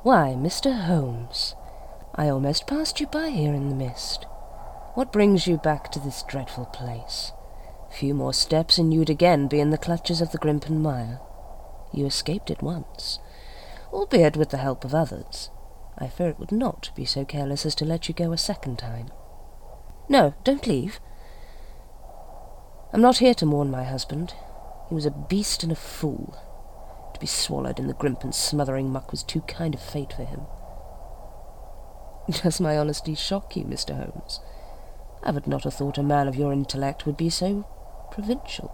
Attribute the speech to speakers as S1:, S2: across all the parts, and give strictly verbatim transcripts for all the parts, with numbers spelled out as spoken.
S1: Why, Mister Holmes, I almost passed you by here in the mist. What brings you back to this dreadful place? A few more steps and you'd again be in the clutches of the Grimpen Mire. You escaped it once, albeit with the help of others. I fear it would not be so careless as to let you go a second time. No, don't leave. I'm not here to mourn my husband. He was a beast and a fool. To be swallowed in the Grimpen smothering muck was too kind a fate for him. Does my honesty shock you, Mister Holmes? I would not have thought a man of your intellect would be so provincial.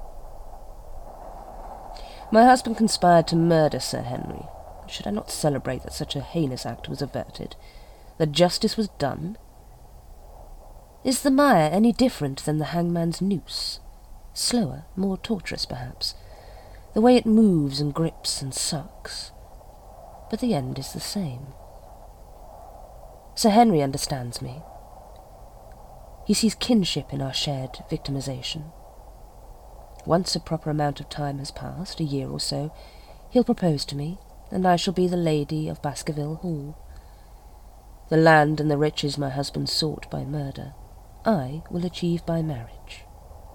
S1: My husband conspired to murder Sir Henry. Should I not celebrate that such a heinous act was averted, that justice was done? Is the mire any different than the hangman's noose? Slower, more torturous, perhaps, the way it moves and grips and sucks. But the end is the same. Sir Henry understands me. He sees kinship in our shared victimization. Once a proper amount of time has passed, a year or so, he'll propose to me, and I shall be the lady of Baskerville Hall. The land and the riches my husband sought by murder, I will achieve by marriage.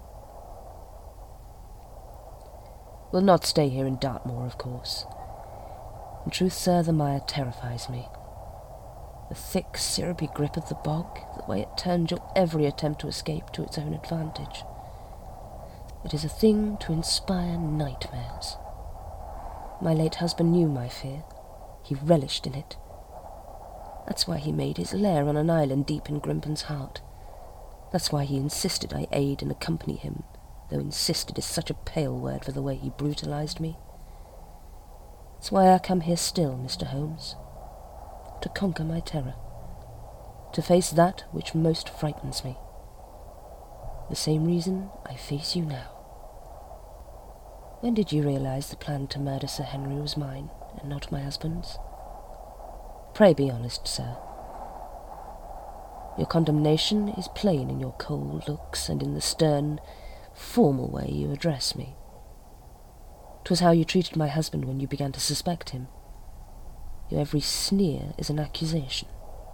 S1: We'll not stay here in Dartmoor, of course. In truth, sir, the mire terrifies me. The thick, syrupy grip of the bog, the way it turns your every attempt to escape to its own advantage. It is a thing to inspire nightmares. My late husband knew my fear. He relished in it. That's why he made his lair on an island deep in Grimpen's heart. That's why he insisted I aid and accompany him, though insisted is such a pale word for the way he brutalized me. That's why I come here still, Mister Holmes. To conquer my terror. To face that which most frightens me. The same reason I face you now. When did you realize the plan to murder Sir Henry was mine, and not my husband's? Pray be honest, sir. Your condemnation is plain in your cold looks and in the stern, formal way you address me. 'Twas how you treated my husband when you began to suspect him. Your every sneer is an accusation.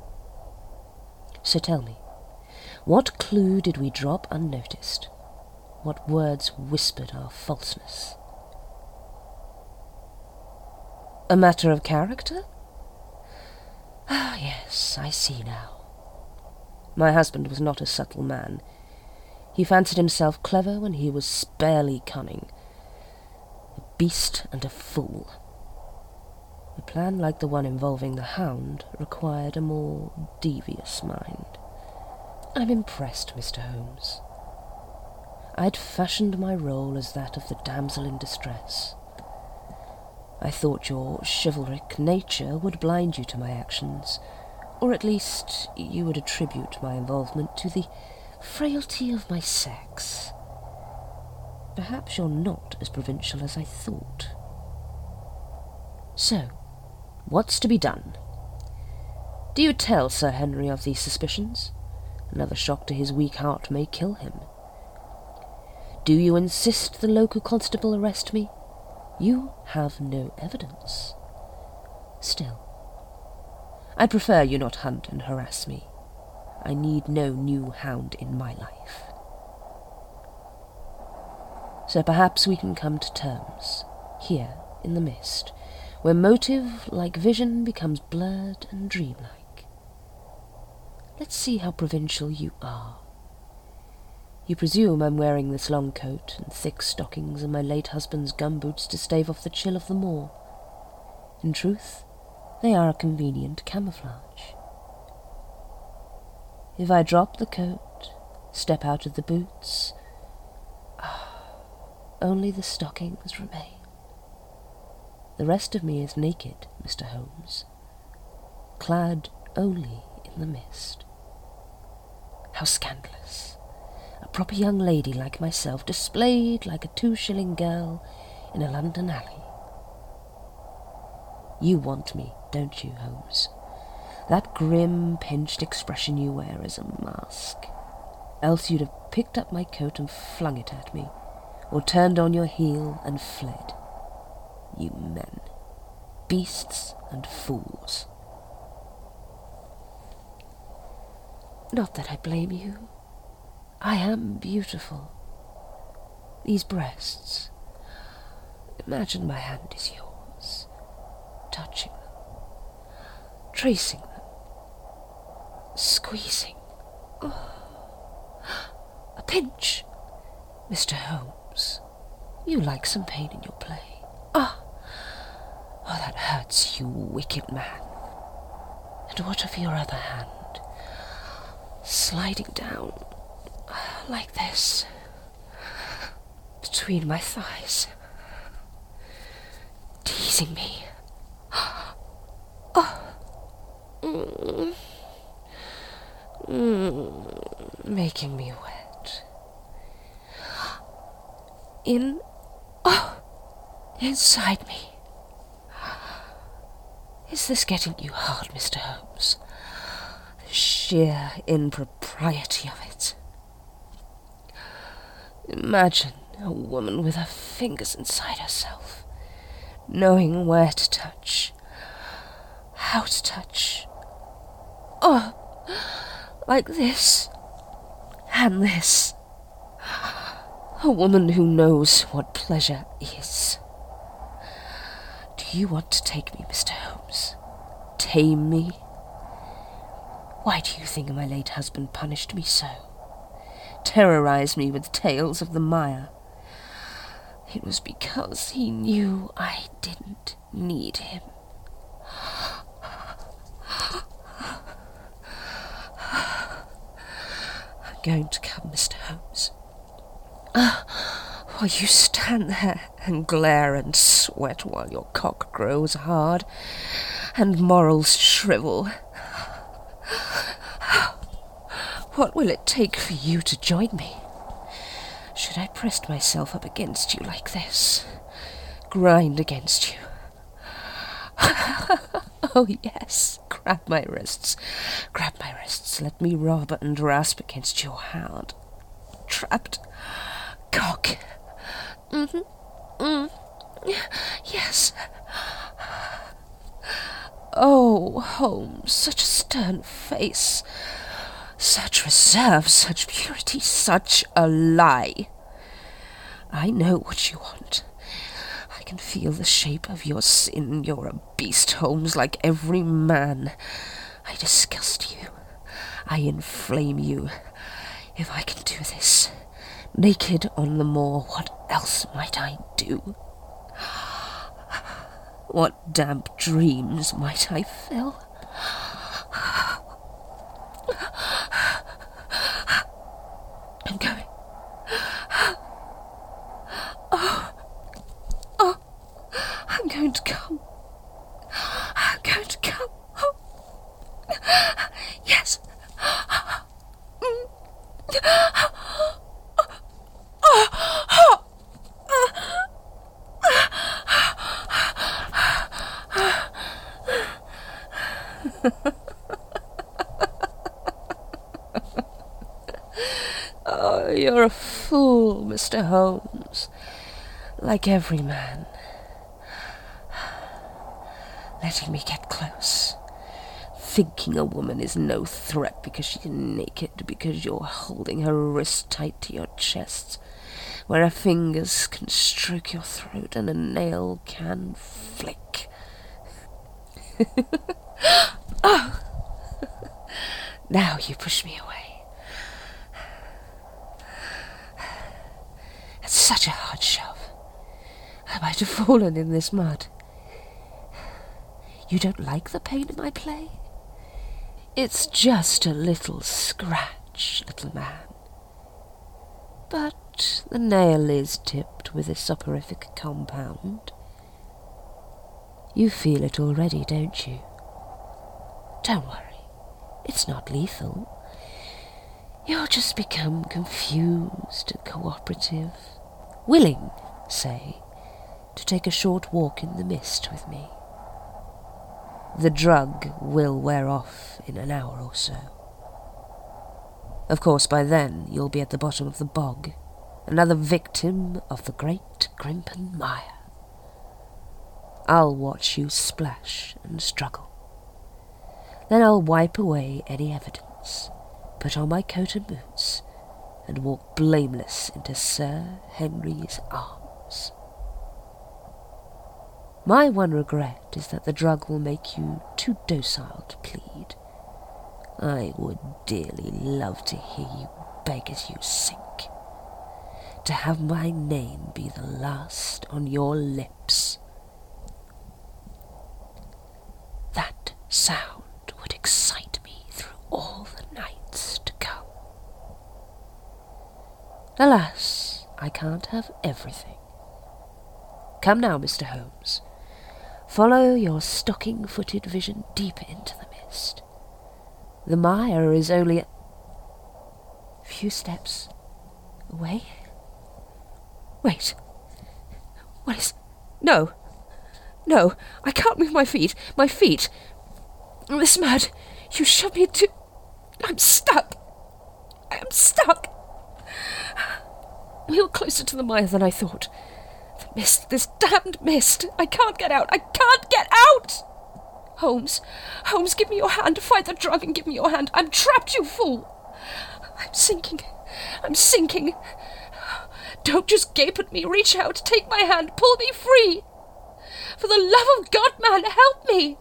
S1: So tell me, what clue did we drop unnoticed? What words whispered our falseness? A matter of character? Ah, yes, I see now. My husband was not a subtle man. He fancied himself clever when he was sparely cunning. A beast and a fool. A plan like the one involving the hound required a more devious mind. I'm impressed, Mister Holmes. I'd fashioned my role as that of the damsel in distress. I thought your chivalric nature would blind you to my actions, or at least you would attribute my involvement to the frailty of my sex. Perhaps you're not as provincial as I thought. So, what's to be done? Do you tell Sir Henry of these suspicions? Another shock to his weak heart may kill him. Do you insist the local constable arrest me? You have no evidence. Still, I prefer you not hunt and harass me. I need no new hound in my life. So perhaps we can come to terms, here in the mist, where motive, like vision, becomes blurred and dreamlike. Let's see how provincial you are. You presume I'm wearing this long coat and thick stockings and my late husband's gumboots to stave off the chill of the moor. In truth, they are a convenient camouflage. If I drop the coat, step out of the boots, ah, only the stockings remain. The rest of me is naked, Mister Holmes, clad only in the mist. How scandalous! A proper young lady like myself displayed like a two-shilling girl in a London alley. You want me, don't you, Holmes? That grim, pinched expression you wear is a mask. Else you'd have picked up my coat and flung it at me, or turned on your heel and fled. You men, beasts and fools. Not that I blame you. I am beautiful. These breasts. Imagine my hand is yours, touching them, tracing them, squeezing. Oh. A pinch. Mister Holmes, you like some pain in your play. Ah! Oh, that hurts, you wicked man. And what of your other hand? Sliding down, like this, between my thighs, teasing me. Oh! Mm. Mm. Making me wet. In... Oh! Inside me. Is this getting you hard, Mister Holmes? The sheer impropriety of it. Imagine a woman with her fingers inside herself, knowing where to touch, how to touch. Oh, like this, and this. A woman who knows what pleasure is. Do you want to take me, Mister Holmes? Tame me? Why do you think my late husband punished me so? Terrorized me with tales of the mire? It was because he knew I didn't need him. I'm going to come, Mister Holmes. Ah, while you stand there and glare and sweat while your cock grows hard and morals shrivel. What will it take for you to join me? Should I press myself up against you like this? Grind against you? Oh, yes. Grab my wrists. Grab my wrists. Let me rub and rasp against your hard, trapped cock. Mm-hmm. Mm. Yes. Oh, Holmes, such a stern face. Such reserve, such purity, such a lie. I know what you want. I can feel the shape of your sin. You're a beast, Holmes, like every man. I disgust you. I inflame you. If I can do this, naked on the moor, what else might I do? What damp dreams might I fill? I'm going. Oh, oh, I'm going to come. I'm going to come. Oh. Yes. Oh, you're a fool, Mister Holmes, like every man. Letting me get close, thinking a woman is no threat because she's naked, because you're holding her wrist tight to your chest, where her fingers can stroke your throat and a nail can flick. Oh! Now you push me away. It's such a hard shove. I might have fallen in this mud. You don't like the pain in my play? It's just a little scratch, little man. But the nail is tipped with a soporific compound. You feel it already, don't you? Don't worry. It's not lethal. You'll just become confused and cooperative. Willing, say, to take a short walk in the mist with me. The drug will wear off in an hour or so. Of course, by then you'll be at the bottom of the bog, another victim of the great Grimpen Mire. I'll watch you splash and struggle. Then I'll wipe away any evidence, put on my coat and boots, and walk blameless into Sir Henry's arms. My one regret is that the drug will make you too docile to plead. I would dearly love to hear you beg as you sink, to have my name be the last on your lips. That sound would excite me through all the nights to come. Alas, I can't have everything. Come now, Mister Holmes. Follow your stocking-footed vision deeper into the mist. The mire is only a few steps away. Wait. What is... No. No, I can't move my feet. My feet. This mud. You shove me into... I'm stuck. I am stuck. We were closer to the mire than I thought. The mist, this damned mist. I can't get out. I can't get out! Holmes, Holmes, give me your hand. Fight the drug and give me your hand. I'm trapped, you fool. I'm sinking. I'm sinking. Don't just gape at me. Reach out. Take my hand. Pull me free. For the love of God, man, help me.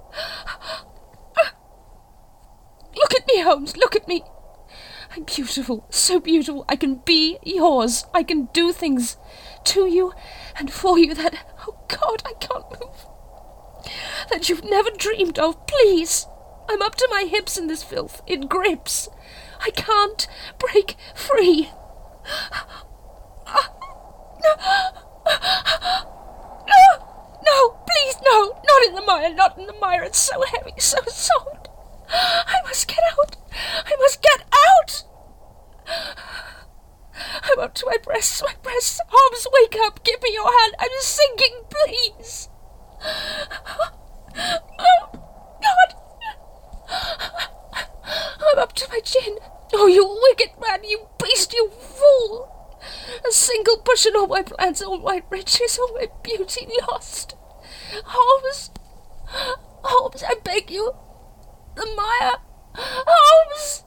S1: Look at me, Holmes. Look at me. I'm beautiful. So beautiful. I can be yours. I can do things to you and for you that... Oh, God, I can't move. That you've never dreamed of. Please. I'm up to my hips in this filth. It grips. I can't break free. No. No. No. Please, no. Not in the mire. Not in the mire. It's so heavy. So soft. I must get out. I must get out. I'm up to my breasts. My breasts. Holmes, wake up. Give me your hand. I'm sinking. Please. Oh, God. I'm up to my chin. Oh, you wicked man, you beast, you fool. A single push and all my plans, all my riches, all my beauty lost. Holmes, Holmes, I beg you. The mire. Holmes.